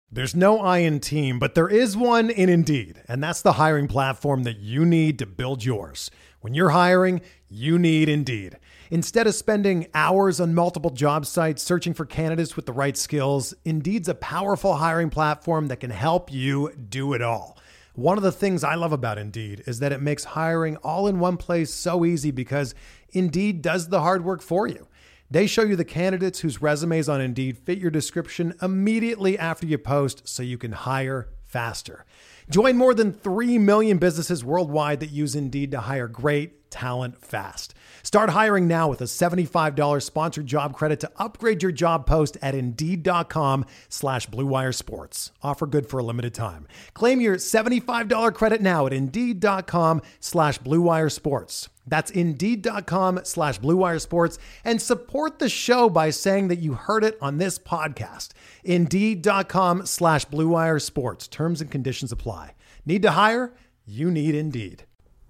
There's no I in team, but there is one in Indeed, and that's the hiring platform that you need to build yours. When you're hiring, you need Indeed. Instead of spending hours on multiple job sites searching for candidates with the right skills, Indeed's a powerful hiring platform that can help you do it all. One of the things I love about Indeed is that it makes hiring all in one place so easy because Indeed does the hard work for you. They show you the candidates whose resumes on Indeed fit your description immediately after you post so you can hire faster. Join more than 3 million businesses worldwide that use Indeed to hire great talent fast. Start hiring now with a $75 sponsored job credit to upgrade your job post at Indeed.com/Blue Wire Sports. Offer good for a limited time. Claim your $75 credit now at Indeed.com/Blue Wire Sports. That's Indeed.com/Blue Wire Sports, and support the show by saying that you heard it on this podcast. Indeed.com/Blue Wire Sports. Terms and conditions apply. Need to hire? You need Indeed.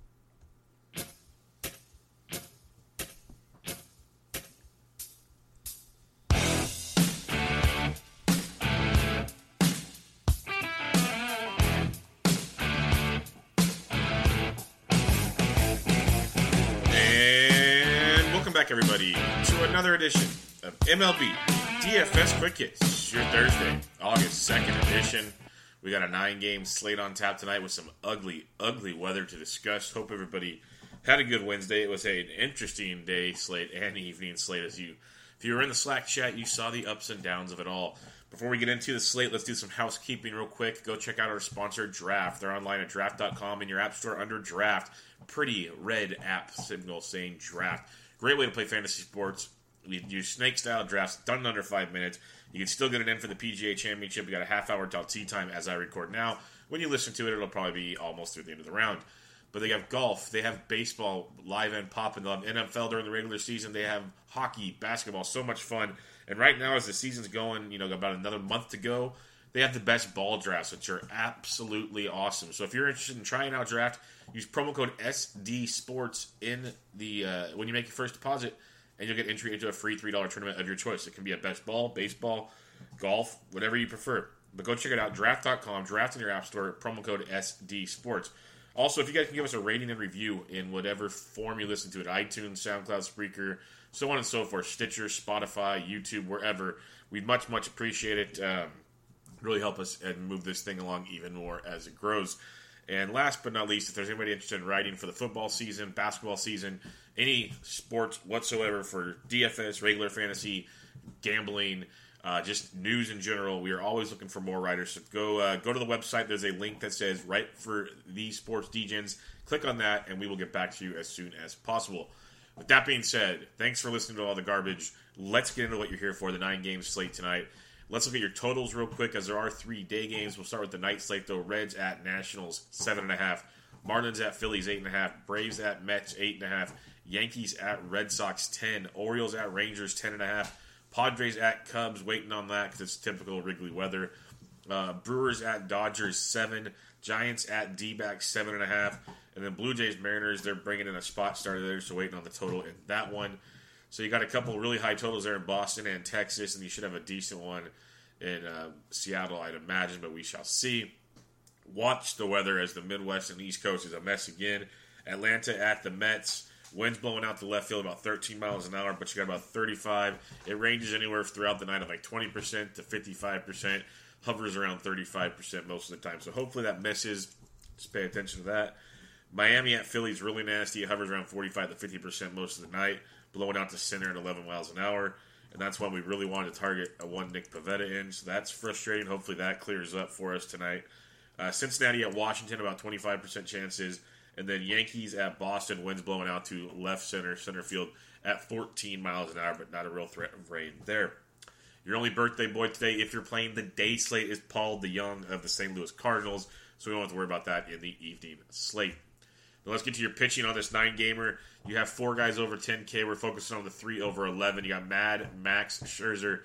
Back, everybody, to another edition of MLB DFS Quick Hits, your Thursday, August 2nd edition. We got a 9-game slate on tap tonight with some ugly weather to discuss. Hope everybody had a good Wednesday. It was an interesting day slate and evening slate. If you were in the Slack chat, you saw the ups and downs of it all. Before we get into the slate, let's do some housekeeping real quick. Go check out our sponsor, Draft. They're online at draft.com in your app store under Draft. Pretty red app signal saying Draft. Great way to play fantasy sports. We use snake-style drafts, done in under 5 minutes. You can still get it in for the PGA Championship. We got a half-hour till tee time as I record now. When you listen to it, it'll probably be almost through the end of the round. But they have golf. They have baseball live and popping. They'll have NFL during the regular season. They have hockey, basketball, so much fun. And right now, as the season's going, about another month to go, they have the best ball drafts, which are absolutely awesome. So if you're interested in trying out Draft, use promo code SDSports in the when you make your first deposit, and you'll get entry into a free $3 tournament of your choice. It can be a best ball, baseball, golf, whatever you prefer. But go check it out, draft.com, draft in your app store, promo code SDSports. Also, if you guys can give us a rating and review in whatever form you listen to it, iTunes, SoundCloud, Spreaker, so on and so forth, Stitcher, Spotify, YouTube, wherever, we'd much appreciate it. Really help us and move this thing along even more as it grows. And last but not least, if there's anybody interested in writing for the football season, basketball season, any sports whatsoever for DFS, regular fantasy, gambling, just news in general, we are always looking for more writers. So go to the website. There's a link that says Write for the Sports DGens. Click on that, and we will get back to you as soon as possible. With that being said, thanks for listening to all the garbage. Let's get into what you're here for, the 9-game slate tonight. Let's look at your totals real quick, as there are 3 day games. We'll start with the night slate, though. Reds at Nationals, 7.5. Marlins at Phillies, 8.5. Braves at Mets, 8.5. Yankees at Red Sox, 10. Orioles at Rangers, 10.5. Padres at Cubs, waiting on that because it's typical Wrigley weather. Brewers at Dodgers, 7. Giants at D-backs, 7.5. And then Blue Jays, Mariners, they're bringing in a spot starter there, so waiting on the total in that one. So you got a couple really high totals there in Boston and Texas, and you should have a decent one in Seattle, I'd imagine, but we shall see. Watch the weather, as the Midwest and East Coast is a mess again. Atlanta at the Mets. Winds blowing out the left field about 13 miles an hour, but you got about 35. It ranges anywhere throughout the night of like 20% to 55%. Hovers around 35% most of the time. So hopefully that misses. Just pay attention to that. Miami at Philly is really nasty. It hovers around 45 to 50% most of the night. Blowing out to center at 11 miles an hour. And that's why we really wanted to target a one Nick Pivetta in. So that's frustrating. Hopefully that clears up for us tonight. Cincinnati at Washington, about 25% chances. And then Yankees at Boston, winds blowing out to left center field at 14 miles an hour, but not a real threat of rain there. Your only birthday boy today, if you're playing the day slate, is Paul DeJong of the St. Louis Cardinals. So we don't have to worry about that in the evening slate. Now let's get to your pitching on this 9-gamer. You have 4 guys over 10K. We're focusing on the 3 over 11. You got Mad Max Scherzer,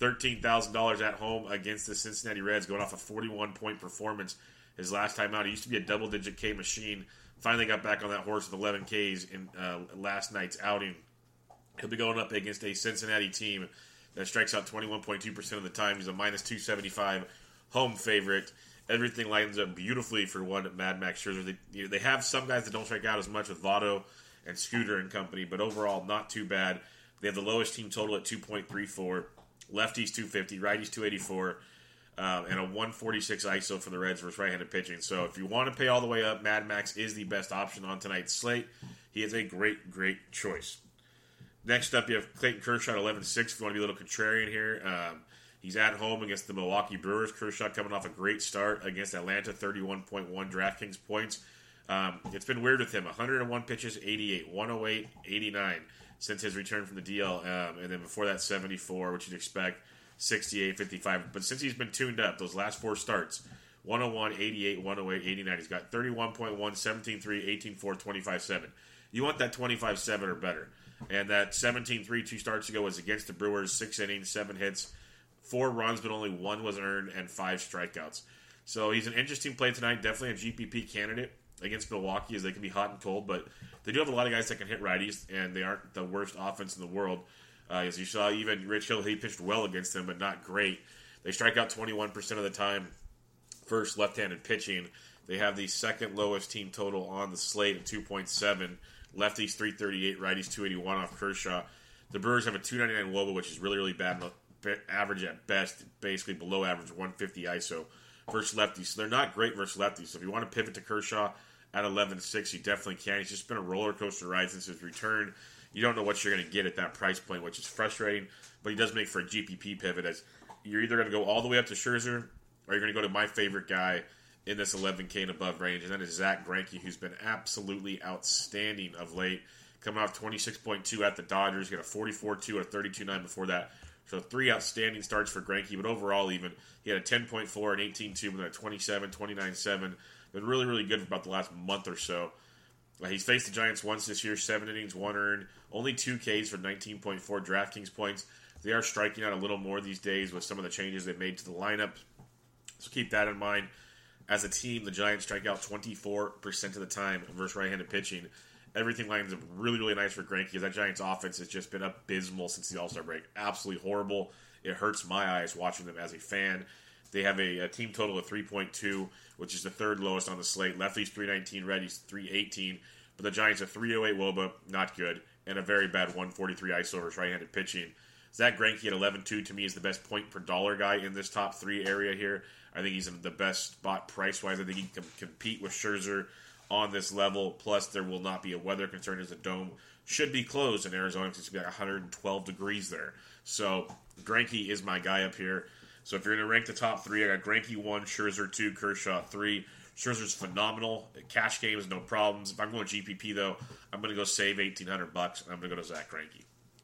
$13,000 at home against the Cincinnati Reds, going off a 41-point performance his last time out. He used to be a double-digit K machine. Finally got back on that horse with 11 Ks in last night's outing. He'll be going up against a Cincinnati team that strikes out 21.2% of the time. He's a minus 275 home favorite. Everything lines up beautifully for one Mad Max Scherzer. They have some guys that don't strike out as much with Votto and Scooter and company, but overall not too bad. They have the lowest team total at 2.34. Lefties 250, righties 284, and a 146 ISO for the Reds versus right-handed pitching. So if you want to pay all the way up, Mad Max is the best option on tonight's slate. He is a great, great choice. Next up, you have Clayton Kershaw at 11-6 if you want to be a little contrarian here. He's at home against the Milwaukee Brewers. Kershaw coming off a great start against Atlanta, 31.1 DraftKings points. It's been weird with him. 101 pitches, 88, 108, 89 since his return from the DL. And then before that, 74, which you'd expect, 68, 55. But since he's been tuned up, those last four starts, 101, 88, 108, 89. He's got 31.1, 17.3, 18.4, 25.7. You want that 25.7 or better. And that 17-3 2 starts ago was against the Brewers, 6 innings, 7 hits, 4 runs, but only 1 was earned, and 5 strikeouts. So he's an interesting play tonight. Definitely a GPP candidate against Milwaukee, as they can be hot and cold. But they do have a lot of guys that can hit righties, and they aren't the worst offense in the world. As you saw, even Rich Hill, he pitched well against them, but not great. They strike out 21% of the time versus left-handed pitching. They have the second lowest team total on the slate at 2.7. Lefties 338, righties 281 off Kershaw. The Brewers have a 299 WOBA, which is really, really bad. Average at best, basically below average, 150 ISO versus lefties. So they're not great versus lefties. So if you want to pivot to Kershaw at 11-6, you definitely can. He's just been a roller coaster ride since his return. You don't know what you're going to get at that price point, which is frustrating. But he does make for a GPP pivot, as you're either going to go all the way up to Scherzer, or you're going to go to my favorite guy in this 11K and above range, and that is Zach Greinke, who's been absolutely outstanding of late. Coming off 26.2 at the Dodgers, got a 44.2 and a 32.9 before that. So 3 outstanding starts for Greinke, but overall even, he had a 10.4 and 18.2, but then a 27, 29.7. Been really, really good for about the last month or so. He's faced the Giants once this year, 7 innings, 1 earned, only 2 Ks for 19.4 DraftKings points. They are striking out a little more these days with some of the changes they've made to the lineup, so keep that in mind. As a team, the Giants strike out 24% of the time versus right-handed pitching. Everything lines up really, really nice for Greinke. That Giants offense has just been abysmal since the All-Star break. Absolutely horrible. It hurts my eyes watching them as a fan. They have a team total of 3.2, which is the third lowest on the slate. Lefties 319, righties 318. But the Giants have 308 WOBA, not good, and a very bad 143 ISO versus right-handed pitching. Zach Greinke at 11.2 to me is the best point per dollar guy in this top 3 area here. I think he's in the best spot price-wise. I think he can compete with Scherzer on this level. Plus, there will not be a weather concern as the dome should be closed in Arizona because it's going to be like 112 degrees there. So, Greinke is my guy up here. So, if you're going to rank the top 3, I got Greinke 1, Scherzer 2, Kershaw 3. Scherzer's phenomenal. Cash games, no problems. If I'm going GPP, though, I'm going to go save $1,800, and I'm going to go to Zach Greinke.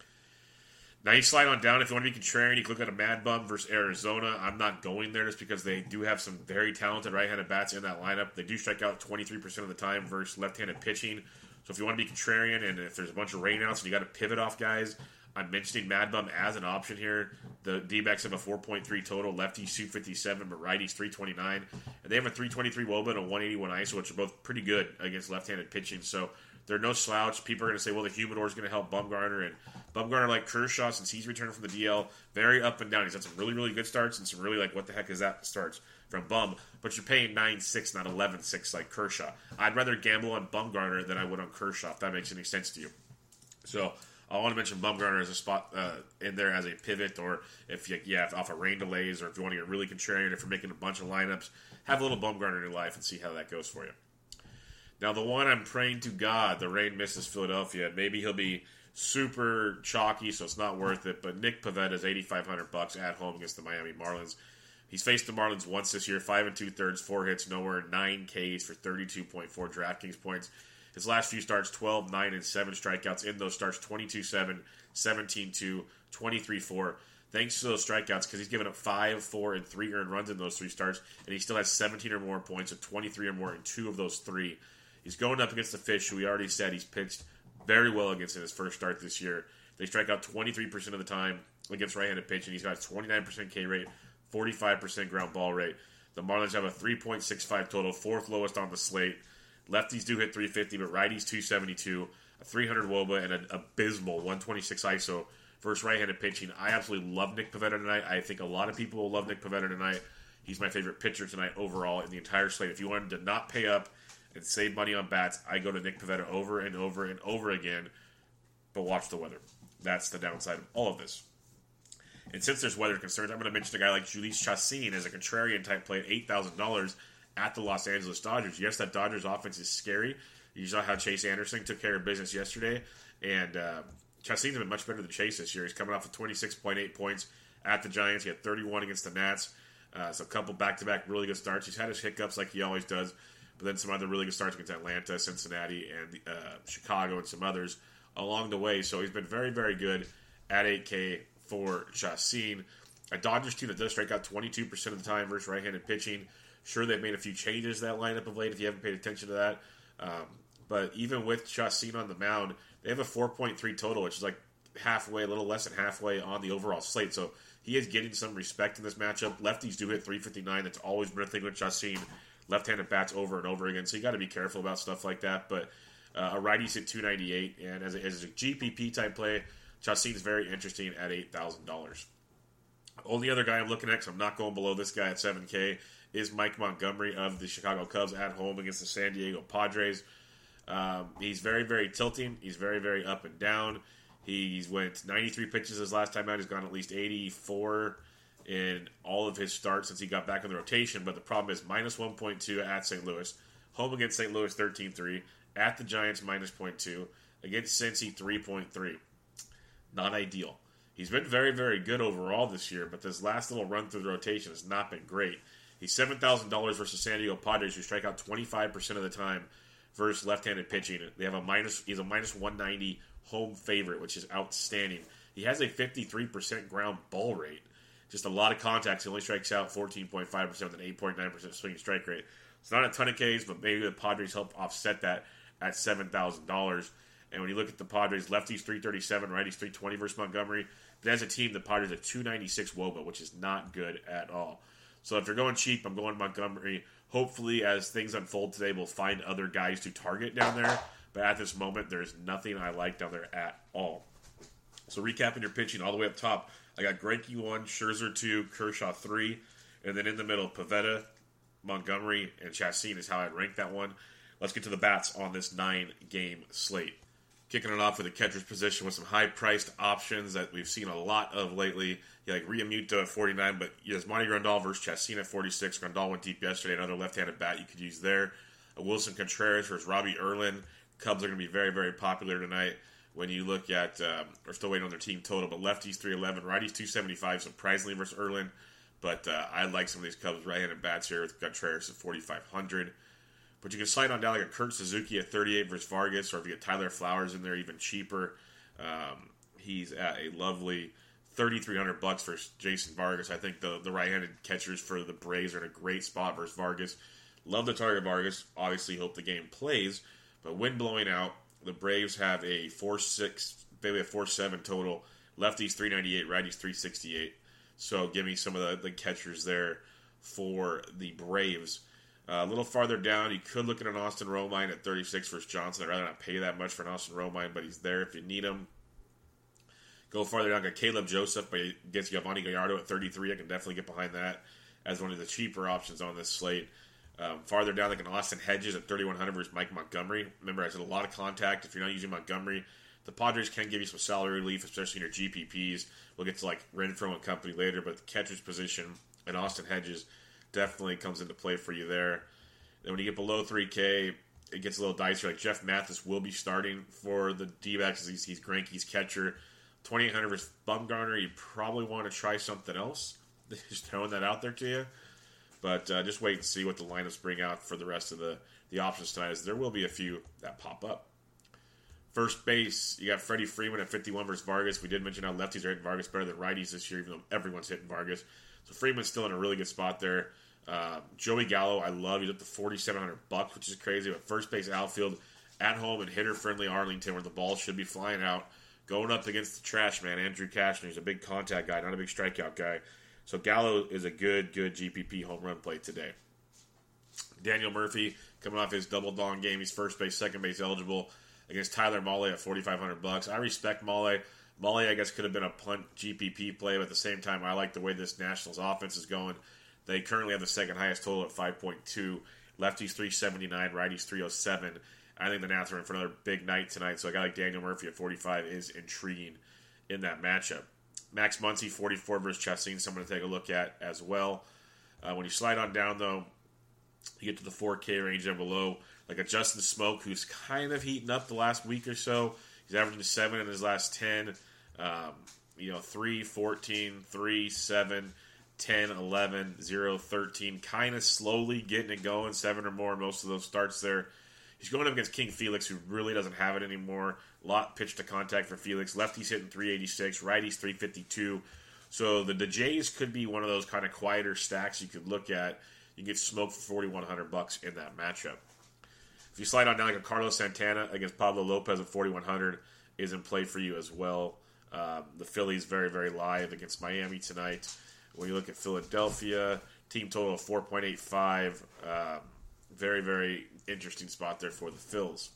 Now you slide on down. If you want to be contrarian, you can look at a Mad Bum versus Arizona. I'm not going there just because they do have some very talented right-handed bats in that lineup. They do strike out 23% of the time versus left-handed pitching. So if you want to be contrarian and if there's a bunch of rainouts and you got to pivot off guys, I'm mentioning Mad Bum as an option here. The D-backs have a 4.3 total, lefties 257, but righties 329. And they have a 323 WOBA and a 181 ISO, which are both pretty good against left-handed pitching. So they're no slouch. People are going to say, well, the humidor is going to help Bumgarner. And Bumgarner, like Kershaw, since he's returned from the DL, very up and down. He's had some really, really good starts and some really, like, what the heck is that starts from Bum. But you're paying 9.6, not 11.6 like Kershaw. I'd rather gamble on Bumgarner than I would on Kershaw, if that makes any sense to you. So I want to mention Bumgarner as a spot in there as a pivot, or if off of rain delays, or if you want to get really contrarian, if you're making a bunch of lineups, have a little Bumgarner in your life and see how that goes for you. Now, the one I'm praying to God, the rain misses Philadelphia. Maybe he'll be super chalky, so it's not worth it. But Nick Pivetta is $8,500 at home against the Miami Marlins. He's faced the Marlins once this year, 5 2/3, 4 hits, nowhere, 9 Ks for 32.4 DraftKings points. His last few starts, 12, 9, and 7 strikeouts. In those starts, 22-7, 17-2, 23-4. Thanks to those strikeouts, because he's given up 5, 4, and 3 earned runs in those 3 starts, and he still has 17 or more points, of 23 or more in 2 of those 3. He's going up against the Fish, who we already said he's pitched very well against in his first start this year. They strike out 23% of the time against right-handed pitching. He's got a 29% K rate, 45% ground ball rate. The Marlins have a 3.65 total, 4th lowest on the slate. Lefties do hit 350, but righties 272, a 300 WOBA, and an abysmal 126 ISO versus right-handed pitching. I absolutely love Nick Pivetta tonight. I think a lot of people will love Nick Pivetta tonight. He's my favorite pitcher tonight overall in the entire slate. If you wanted to not pay up and save money on bats, I go to Nick Pivetta over and over and over again. But watch the weather. That's the downside of all of this. And since there's weather concerns, I'm going to mention a guy like Jhoulys Chacin as a contrarian type play at $8,000 at the Los Angeles Dodgers. Yes, that Dodgers offense is scary. You saw how Chase Anderson took care of business yesterday. And Chacin's been much better than Chase this year. He's coming off of 26.8 points at the Giants. He had 31 against the Nats. So a couple back-to-back really good starts. He's had his hiccups like he always does. But then some other really good starts against Atlanta, Cincinnati, and Chicago, and some others along the way. So he's been very, very good at 8K for Chacin. A Dodgers team that does strike out 22% of the time versus right-handed pitching. Sure, they've made a few changes to that lineup of late if you haven't paid attention to that. But even with Chacin on the mound, they have a 4.3 total, which is like halfway, a little less than halfway on the overall slate. So he is getting some respect in this matchup. Lefties do hit 359. That's always been a thing with Chacin. Left-handed bats over and over again. So you got to be careful about stuff like that. But a righty's at 298. And as a GPP type play, Chacin is very interesting at $8,000. Only other guy I'm looking at, because I'm not going below this guy at 7K, is Mike Montgomery of the Chicago Cubs at home against the San Diego Padres. He's very, very tilting. He's very, very up and down. He's went 93 pitches his last time out. He's gone at least 84 in all of his starts since he got back in the rotation. But the problem is minus 1.2 at St. Louis. Home against St. Louis, 13-3. At the Giants, minus 0.2. Against Cincy, 3.3. Not ideal. He's been very, very good overall this year, but this last little run through the rotation has not been great. He's $7,000 versus San Diego Padres, who strike out 25% of the time versus left-handed pitching. He's a minus 190 home favorite, which is outstanding. He has a 53% ground ball rate. Just a lot of contacts. He only strikes out 14.5% with an 8.9% swinging strike rate. It's not a ton of Ks, but maybe the Padres help offset that at $7,000. And when you look at the Padres, lefties 337, righties 320 versus Montgomery. But as a team, the Padres are 296 WOBA, which is not good at all. So if you're going cheap, I'm going Montgomery. Hopefully, as things unfold today, we'll find other guys to target down there. But at this moment, there's nothing I like down there at all. So recapping your pitching all the way up top, I got Greinke 1, Scherzer 2, Kershaw 3, and then in the middle, Pivetta, Montgomery, and Chacin is how I'd rank that one. Let's get to the bats on this 9-game slate. Kicking it off with the catcher's position with some high-priced options that we've seen a lot of lately. You like Realmuto at 49, but Yasmani Grandal versus Chacin at 46. Grandal went deep yesterday. Another left-handed bat you could use there. Wilson Contreras versus Robbie Erlin. Cubs are going to be very, very popular tonight. When you look at, we're still waiting on their team total, but lefties 311, righties 275, surprisingly versus Erlin. But I like some of these Cubs right-handed bats here with Contreras at 4,500. But you can slide on down like a Kurt Suzuki at 38 versus Vargas, or if you get Tyler Flowers in there, even cheaper. He's at a lovely $3,300 for Jason Vargas. I think the right-handed catchers for the Braves are in a great spot versus Vargas. Love the target Vargas. Obviously, hope the game plays. But wind blowing out, the Braves have a 4-6, maybe a 4-7 total. Lefties 398, righties 368. So give me some of the catchers there for the Braves. A little farther down, you could look at an Austin Romine at 36 versus Johnson. I'd rather not pay that much for an Austin Romine, but he's there if you need him. Go farther down, got Caleb Joseph, but he gets Giovanni Gallardo at 33. I can definitely get behind that as one of the cheaper options on this slate. Farther down, like an Austin Hedges at 3,100 versus Mike Montgomery. Remember, I said a lot of contact. If you're not using Montgomery, the Padres can give you some salary relief, especially in your GPPs. We'll get to like Renfroe and company later, but the catcher's position and Austin Hedges definitely comes into play for you there. Then when you get below 3K, it gets a little dicey. Like Jeff Mathis will be starting for the D-backs. He's Greinke's catcher. 2,800 versus Bumgarner. You probably want to try something else. Just throwing that out there to you. But just wait and see what the lineups bring out for the rest of the options tonight, as there will be a few that pop up. First base, you got Freddie Freeman at 51 versus Vargas. We did mention how lefties are hitting Vargas better than righties this year, even though everyone's hitting Vargas. So Freeman's still in a really good spot there. Joey Gallo, I love. He's up to $4,700, which is crazy. But first base outfield, at home and hitter-friendly Arlington, where the ball should be flying out. Going up against the trash man, Andrew Cashner. He's a big contact guy, not a big strikeout guy. So Gallo is a good GPP home run play today. Daniel Murphy, coming off his double dong game. He's first base, second base eligible against Tyler Mahle at $4,500. I respect Mahle. Mahle, I guess, could have been a punt GPP play, but at the same time, I like the way this Nationals offense is going. They currently have the second highest total at 5.2. Lefties 379, righties 307. I think the Nats are in for another big night tonight, so a guy like Daniel Murphy at 45 is intriguing in that matchup. Max Muncy, 44 versus Chassin, someone to take a look at as well. When you slide on down, though, you get to the 4K range and below, like a Justin Smoke, who's kind of heating up the last week or so. He's averaging 7 in his last 10. 3, 14, 3, 7, 10, 11, 0, 13. Kind of slowly getting it going, 7 or more in most of those starts there. He's going up against King Felix, who really doesn't have it anymore. A lot pitch to contact for Felix. Lefties hitting 386, righties 352. So the Jays could be one of those kind of quieter stacks you could look at. You get smoked for $4,100 in that matchup. If you slide on down like a Carlos Santana against Pablo Lopez at 4,100 is in play for you as well. The Phillies very, very live against Miami tonight. When you look at Philadelphia, team total of 4.85. Very, very interesting spot there for the Phils.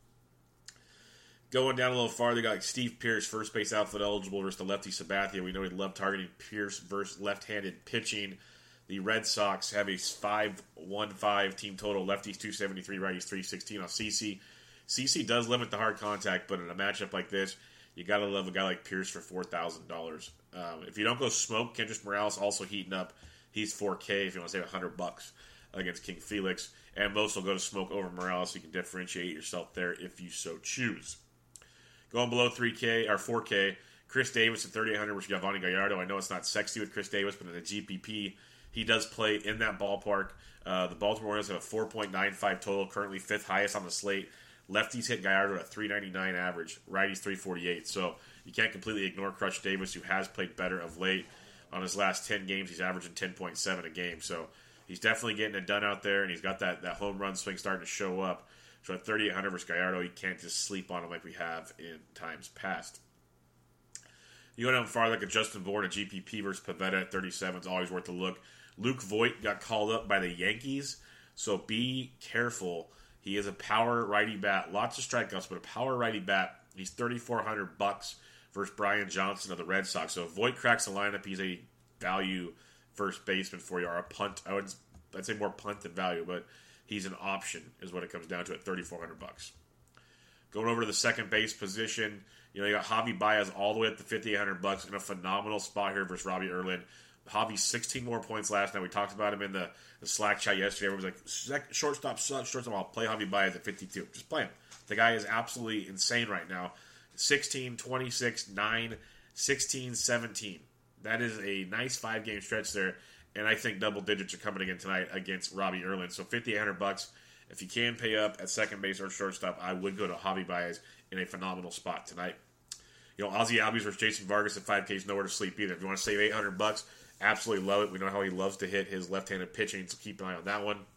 Going down a little farther, you got like Steve Pearce, first base outfield eligible versus the lefty Sabathia. We know he loved targeting Pearce versus left-handed pitching. The Red Sox have a 5.15 team total. Lefties 273, righties 316 off CC. CC does limit the hard contact, but in a matchup like this, you got to love a guy like Pearce for $4,000. If you don't go smoke, Kendrys Morales also heating up. He's 4K if you want to save $100 against King Felix. And most will go to smoke over Morales, so you can differentiate yourself there if you so choose. Going below 3K or 4K, Chris Davis at 3,800 versus Giovanni Gallardo. I know it's not sexy with Chris Davis, but in the GPP, he does play in that ballpark. The Baltimore Orioles have a 4.95 total, currently 5th highest on the slate. Lefties hit Gallardo at 399 average, righties 348. So you can't completely ignore Crush Davis, who has played better of late. On his last 10 games, he's averaging 10.7 a game. So he's definitely getting it done out there, and he's got that home run swing starting to show up. So at 3,800 versus Gallardo, you can't just sleep on him like we have in times past. You go down farther, like a Justin Bourne, a GPP versus Pivetta at 37. It's always worth a look. Luke Voigt got called up by the Yankees, so be careful. He is a power righty bat, lots of strikeouts, but a power righty bat. He's $3,400 versus Brian Johnson of the Red Sox. So if Voigt cracks the lineup, he's a value first baseman for you, or a punt. I'd say more punt than value, but he's an option, is what it comes down to at $3,400. Going over to the second base position, you got Javi Baez all the way up to $5,800 in a phenomenal spot here versus Robbie Erlin. Javi 16 more points last night. We talked about him in the Slack chat yesterday. Everyone was like, shortstop sucks, shortstop. I'll play Javi Baez at 52. Just play him. The guy is absolutely insane right now. 16, 26, 9, 16, 17. That is a nice 5-game stretch there. And I think double digits are coming again tonight against Robbie Erlin. So $5,800. If you can pay up at second base or shortstop, I would go to Javi Baez in a phenomenal spot tonight. Ozzie Albies versus Jason Vargas at 5K is nowhere to sleep either. If you want to save $800, absolutely love it. We know how he loves to hit his left-handed pitching, so keep an eye on that one.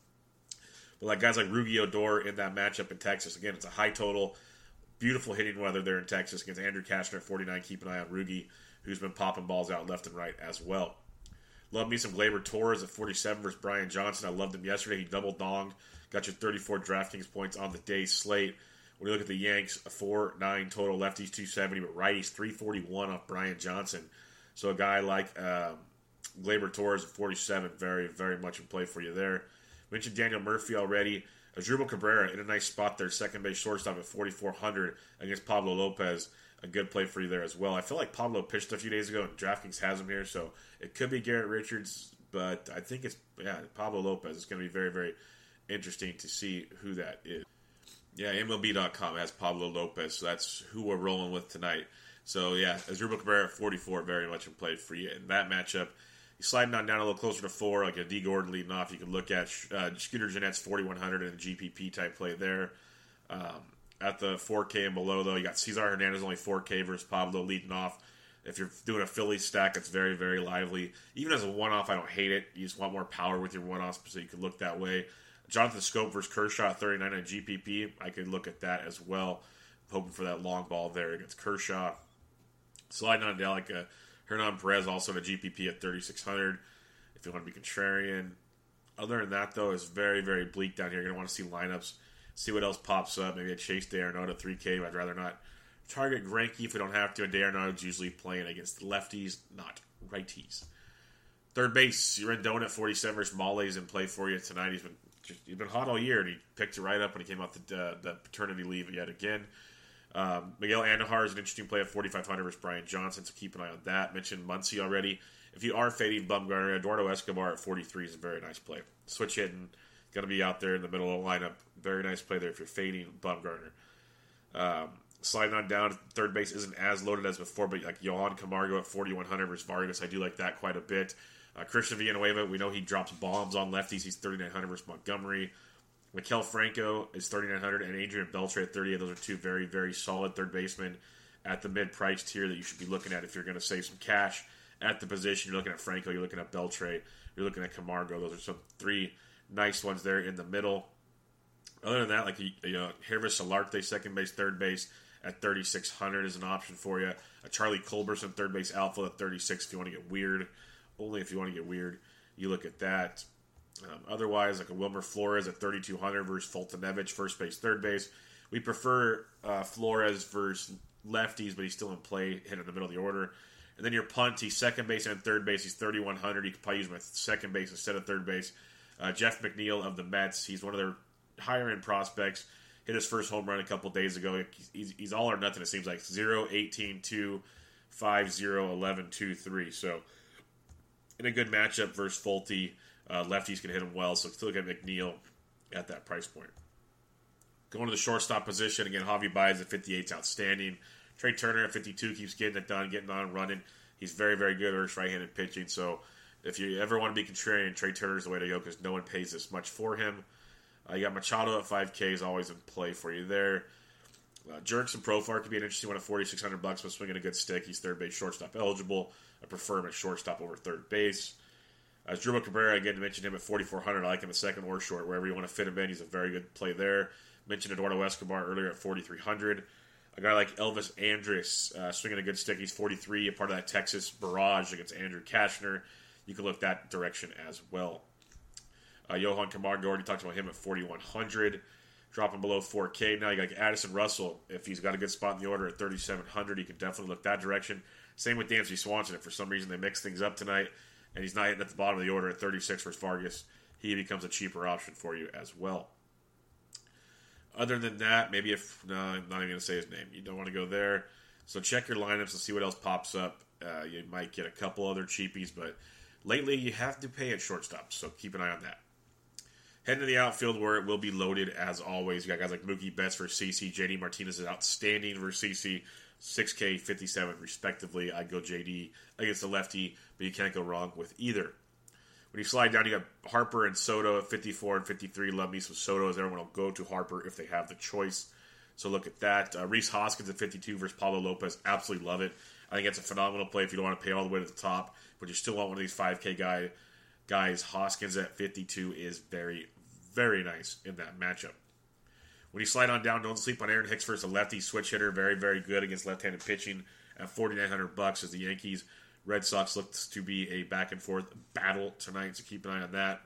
But like guys like Rugi Odor in that matchup in Texas, again, it's a high total, beautiful hitting weather there in Texas against Andrew Cashner at 49. Keep an eye on Rugi, who's been popping balls out left and right as well. Love me some Gleyber Torres at 47 versus Brian Johnson. I loved him yesterday. He double-donged, got you 34 DraftKings points on the day's slate. When you look at the Yanks, a 4-9 total, lefties 270, but righties 341 off Brian Johnson. So a guy like Gleyber Torres at 47, very, very much in play for you there. Mentioned Daniel Murphy already. Asdrubal Cabrera in a nice spot there, second base shortstop at 4,400 against Pablo Lopez. A good play for you there as well. I feel like Pablo pitched a few days ago, and DraftKings has him here, so it could be Garrett Richards, but I think it's Pablo Lopez. It's going to be very, very interesting to see who that is. Yeah, MLB.com has Pablo Lopez, so that's who we're rolling with tonight. So, yeah, Asdrubal Cabrera at 44, very much in play for you in that matchup. You sliding on down a little closer to 4, like a D. Gordon leading off. You can look at Scooter Gennett's 4,100 and a GPP type play there. At the 4K and below, though, you got Cesar Hernandez only 4K versus Pablo leading off. If you're doing a Philly stack, it's very, very lively. Even as a one-off, I don't hate it. You just want more power with your one-offs, so you could look that way. Jonathan Scope versus Kershaw at 39 on GPP. I could look at that as well. Hoping for that long ball there against Kershaw. Sliding on down like Hernan Perez also at GPP at 3,600 if you want to be contrarian. Other than that, though, it's very, very bleak down here. You're going to want to see lineups, see what else pops up. Maybe a Chase DeArnaud at 3K, but I'd rather not target Greinke if we don't have to. And DeArnaud's usually playing against lefties, not righties. Third base, Rendon at 47 versus Molle's in play for you tonight. He's been hot all year, and he picked it right up when he came off the paternity leave yet again. Miguel Andujar is an interesting play at 4,500 versus Brian Johnson, so keep an eye on that. Mentioned Muncy already. If you are fading Bumgarner, Eduardo Escobar at 43 is a very nice play. Switch hitting, going to be out there in the middle of the lineup. Very nice play there if you're fading Bumgarner. Sliding on down, third base isn't as loaded as before, but like Johan Camargo at 4,100 versus Vargas, I do like that quite a bit. Christian Villanueva, we know he drops bombs on lefties. He's 3,900 versus Montgomery. Maikel Franco is 3,900, and Adrian Beltre at 38. Those are two very, very solid third basemen at the mid-price tier that you should be looking at if you're going to save some cash at the position. You're looking at Franco, you're looking at Beltre, you're looking at Camargo. Those are some three nice ones there in the middle. Other than that, like Hervis Solarte, second base, third base at 3,600 is an option for you. Charlie Culberson, third base outfield at 36 if you want to get weird. Only if you want to get weird, you look at that. Otherwise, like a Wilmer Flores at 3,200 versus Fultonevich, first base, third base. We prefer Flores versus lefties, but he's still in play, hit in the middle of the order. And then your punt, he's second base and third base. He's 3,100. You could probably use him at second base instead of third base. Jeff McNeil of the Mets, he's one of their higher-end prospects. Hit his first home run a couple days ago. He's all or nothing, it seems like. 0, 18, 2, 5, 0, 11, 2, 3. So, in a good matchup versus Fulte, lefties can hit him well. So, still look at McNeil at that price point. Going to the shortstop position, again, Javi Baez at 58 is outstanding. Trey Turner at 52 keeps getting it done, getting on, running. He's very, very good versus right-handed pitching. So, if you ever want to be contrarian, Trey Turner is the way to go because no one pays this much for him. You got Machado at 5K is always in play for you there. Jerks and Profar could be an interesting one at $4,600, but swinging a good stick. He's third base shortstop eligible. I prefer him at shortstop over third base. Asdrubal Cabrera, again, to mention him at 4,400. I like him at second or short. Wherever you want to fit him in, he's a very good play there. Mentioned Eduardo Escobar earlier at 4,300. A guy like Elvis Andrus, swinging a good stick. He's 43, a part of that Texas barrage against Andrew Kashner. You can look that direction as well. Johan Camargo, already talked about him at 4,100. Dropping below 4K. Now you got Addison Russell. If he's got a good spot in the order at 3,700, you can definitely look that direction. Same with Dansby Swanson. If for some reason they mix things up tonight and he's not hitting at the bottom of the order at 36 versus Vargas, he becomes a cheaper option for you as well. Other than that, maybe no, I'm not even going to say his name. You don't want to go there. So check your lineups and see what else pops up. You might get a couple other cheapies, but lately you have to pay at shortstop, so keep an eye on that. Heading to the outfield where it will be loaded as always. You got guys like Mookie Betts versus CC. JD Martinez is outstanding versus CC. 6K, 57 respectively. I'd go JD against the lefty, but you can't go wrong with either. When you slide down, you got Harper and Soto at 54 and 53. Love me some Soto as everyone will go to Harper if they have the choice. So look at that. Rhys Hoskins at 52 versus Pablo Lopez. Absolutely love it. I think it's a phenomenal play if you don't want to pay all the way to the top, but you still want one of these 5K guys. Hoskins at 52 is very, very nice in that matchup. When you slide on down, don't sleep on Aaron Hicks versus a lefty switch hitter. Very, very good against left-handed pitching at $4,900 as the Yankees Red Sox looks to be a back-and-forth battle tonight, so keep an eye on that.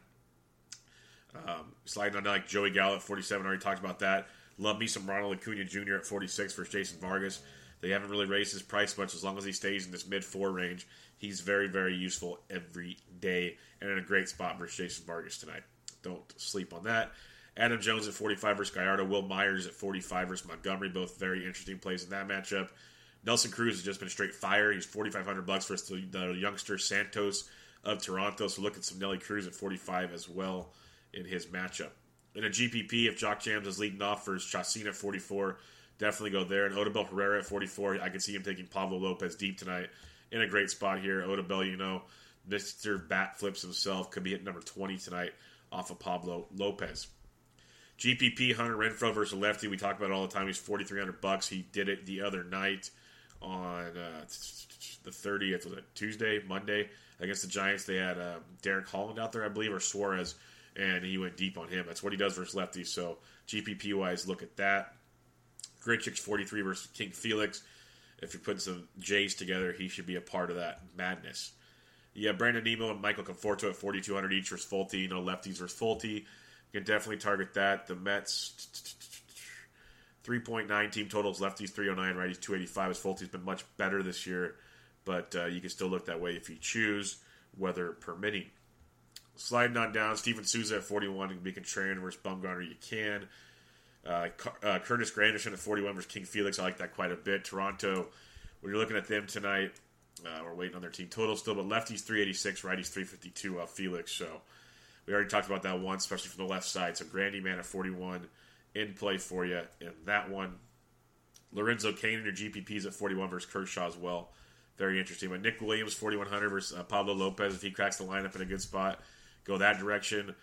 Sliding on down like Joey Gallo at 47, already talked about that. Love me some Ronald Acuna Jr. at 46 versus Jason Vargas. They haven't really raised his price much. As long as he stays in this mid-4 range, he's very, very useful every day and in a great spot versus Jason Vargas tonight. Don't sleep on that. Adam Jones at 45 versus Gallardo. Will Myers at 45 versus Montgomery. Both very interesting plays in that matchup. Nelson Cruz has just been straight fire. He's $4,500 versus the youngster Santos of Toronto. So look at some Nelly Cruz at 45 as well in his matchup. In a GPP, if Jock Jams is leading off versus Chacin at 44, definitely go there. And Odubel Herrera at 44, I can see him taking Pablo Lopez deep tonight in a great spot here. Odubel, you know, Mr. Bat Flips himself, could be hitting number 20 tonight off of Pablo Lopez. GPP, Hunter Renfroe versus lefty. We talk about it all the time. He's $4,300. He did it the other night on the 30th. Was it Tuesday, Monday against the Giants? They had Derek Holland out there, I believe, or Suarez, and he went deep on him. That's what he does versus lefties. So GPP wise, look at that. Grichuk's 43 versus King Felix. If you're putting some J's together, he should be a part of that madness. Yeah, Brandon Nimmo and Michael Conforto at 4,200 each versus Fulte. You know, lefties versus Fulte. You can definitely target that. The Mets, 3.9 team totals. Lefties 309, righties 285. As Fulte's been much better this year, but you can still look that way if you choose. weather permitting. Sliding on down, Steven Souza at 41 can be contrarian versus Bumgarner. You can. Curtis Granderson at 41 versus King Felix. I like that quite a bit. Toronto, when you're looking at them tonight, we're waiting on their team total still, but lefties 386, righties 352 off Felix. So we already talked about that one, especially from the left side. So Grandy Man at 41 in play for you in that one. Lorenzo Cain in your GPPs at 41 versus Kershaw as well. Very interesting. But Nick Williams 4,100 versus Pablo Lopez. If he cracks the lineup in a good spot, go that direction.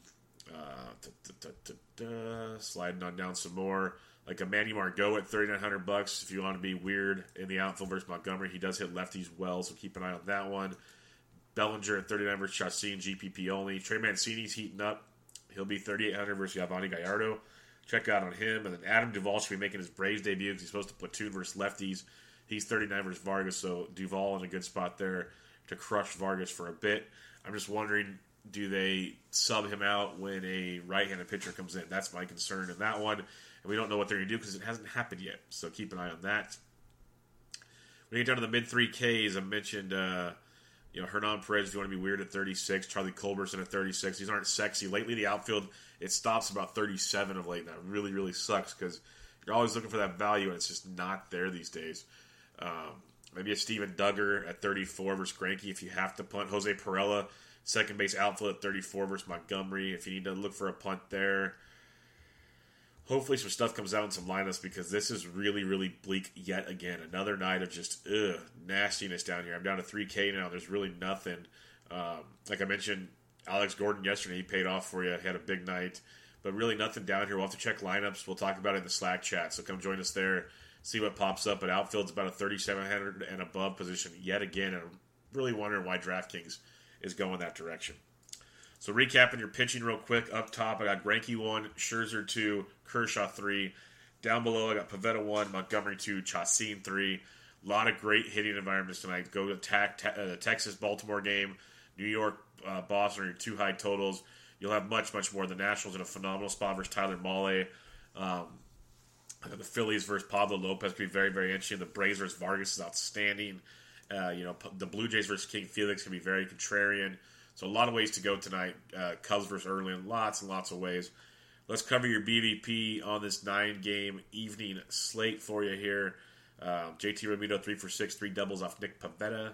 Sliding on down some more. Like a Manny Margot at $3,900 if you want to be weird in the outfield versus Montgomery. He does hit lefties well, so keep an eye on that one. Bellinger at 39 versus Chacin, GPP only. Trey Mancini's heating up. He'll be 3,800 versus Yavani Gallardo. Check out on him. And then Adam Duvall should be making his Braves debut because he's supposed to platoon versus lefties. He's 39 versus Vargas, so Duvall in a good spot there to crush Vargas for a bit. I'm just wondering, do they sub him out when a right-handed pitcher comes in? That's my concern in that one. And we don't know what they're going to do because it hasn't happened yet. So keep an eye on that. When you get down to the mid-3Ks, I mentioned Hernan Perez, if you want to be weird, at 36. Charlie Culberson at 36. These aren't sexy. Lately, the outfield, it stops about 37 of late. And that really, really sucks because you're always looking for that value, and it's just not there these days. Maybe a Steven Duggar at 34 versus Greinke if you have to punt. Jose Perella, second base outfield at 34 versus Montgomery if you need to look for a punt there. Hopefully some stuff comes out in some lineups because this is really, really bleak yet again. Another night of just nastiness down here. I'm down to 3K now. There's really nothing. Like I mentioned, Alex Gordon yesterday, he paid off for you. He had a big night. But really nothing down here. We'll have to check lineups. We'll talk about it in the Slack chat. So come join us there. See what pops up. But outfield's about a 3,700 and above position yet again. And I'm really wondering why DraftKings is going that direction. So recapping your pitching real quick. Up top, I got Greinke 1, Scherzer 2, Kershaw 3. Down below, I got Pivetta 1, Montgomery 2, Chacin 3. A lot of great hitting environments tonight. Go to the Texas-Baltimore game. New York, Boston are your two high totals. You'll have much, much more. The Nationals in a phenomenal spot versus Tyler Mahle. The Phillies versus Pablo Lopez could be very, very interesting. The Braves versus Vargas is outstanding. The Blue Jays versus King Felix can be very contrarian. So a lot of ways to go tonight. Cubs versus Erlin, lots and lots of ways. Let's cover your BVP on this 9-game evening slate for you here. JT Realmuto 3 for 6, 3 doubles off Nick Pivetta.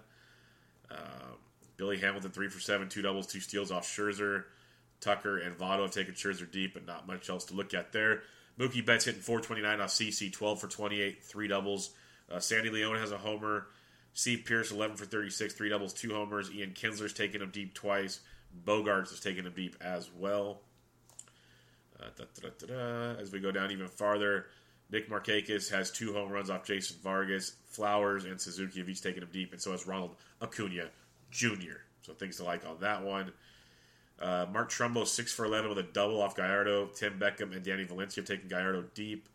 Billy Hamilton 3 for 7, 2 doubles, 2 steals off Scherzer. Tucker and Votto have taken Scherzer deep, but not much else to look at there. Mookie Betts hitting 429 off CC, 12 for 28, 3 doubles. Sandy Leone has a homer. Steve Pearce, 11 for 36, 3 doubles, 2 homers. Ian Kinsler's taken him deep twice. Bogarts has taken him deep as well. As we go down even farther, Nick Markakis has 2 home runs off Jason Vargas. Flowers and Suzuki have each taken him deep, and so has Ronald Acuna Jr. So things to like on that one. Mark Trumbo, 6 for 11 with a double off Gallardo. Tim Beckham and Danny Valencia have taken Gallardo deep.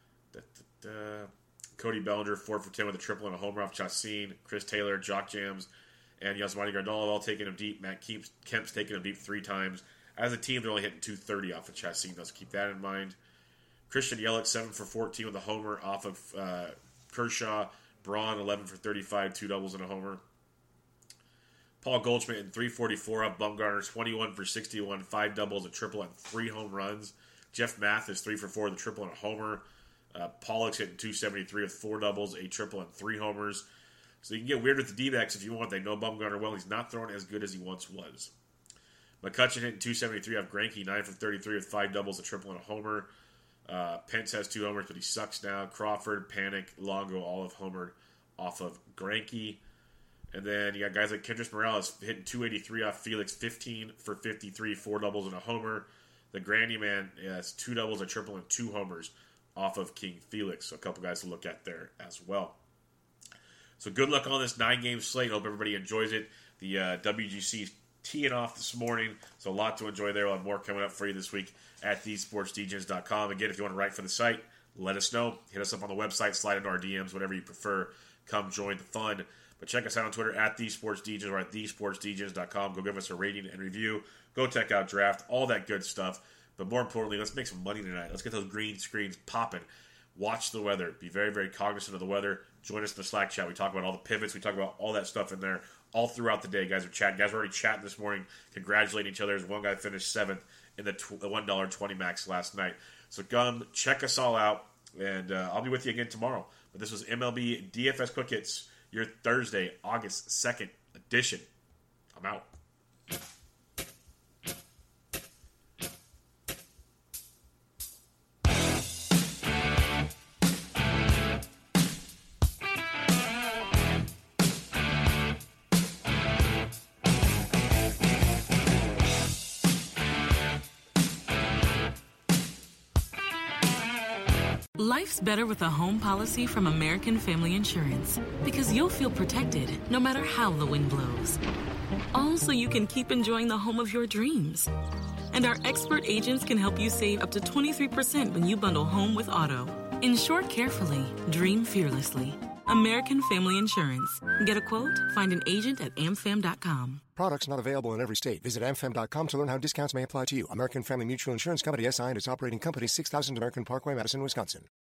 Cody Bellinger, 4 for 10 with a triple and a homer off Chacin. Chris Taylor, Jock Jams, and Yasmani Grandal have all taken him deep. Matt Kemp's taken him deep 3 times. As a team, they're only hitting 230 off of Chacin, though, so keep that in mind. Christian Yelich, 7 for 14 with a homer off of Kershaw. Braun, 11 for 35, 2 doubles and a homer. Paul Goldschmidt in 344 off Bumgarner, 21 for 61, 5 doubles, a triple, and 3 home runs. Jeff Mathis, 3 for 4 with a triple and a homer. Pollock's hitting 273 with 4 doubles, a triple, and 3 homers. So you can get weird with the D-backs if you want. They know Bumgarner well. He's not throwing as good as he once was. McCutchen hitting 273 off Greinke, 9 for 33 with 5 doubles, a triple, and a homer. Pence has 2 homers, but he sucks now. Crawford, Panic, Longo, all have homered off of Greinke. And then you got guys like Kendrys Morales hitting 283 off Felix, 15 for 53, 4 doubles, and a homer. The Grandy Man has 2 doubles, a triple, and 2 homers off of King Felix. So a couple guys to look at there as well. So good luck on this 9-game slate. Hope everybody enjoys it. The WGC teeing off this morning. So a lot to enjoy there. We'll have more coming up for you this week at thesportsdjs.com. Again, if you want to write for the site, let us know. Hit us up on the website, slide into our DMs, whatever you prefer. Come join the fun. But check us out on Twitter at thesportsdjs or at thesportsdjs.com. Go give us a rating and review. Go check out Draft, all that good stuff. But more importantly, let's make some money tonight. Let's get those green screens popping. Watch the weather. Be very, very cognizant of the weather. Join us in the Slack chat. We talk about all the pivots. We talk about all that stuff in there all throughout the day. Guys are chatting. Guys were already chatting this morning, congratulating each other. As one guy finished 7th in the $1.20 max last night. So come check us all out, and I'll be with you again tomorrow. But this was MLB DFS Quick Hits, your Thursday, August 2nd edition. I'm out. Life's better with a home policy from American Family Insurance because you'll feel protected no matter how the wind blows. All so you can keep enjoying the home of your dreams. And our expert agents can help you save up to 23% when you bundle home with auto. Insure carefully, dream fearlessly. American Family Insurance. Get a quote? Find an agent at amfam.com. Products not available in every state. Visit amfam.com to learn how discounts may apply to you. American Family Mutual Insurance Company, SI, and its operating company, 6000 American Parkway, Madison, Wisconsin.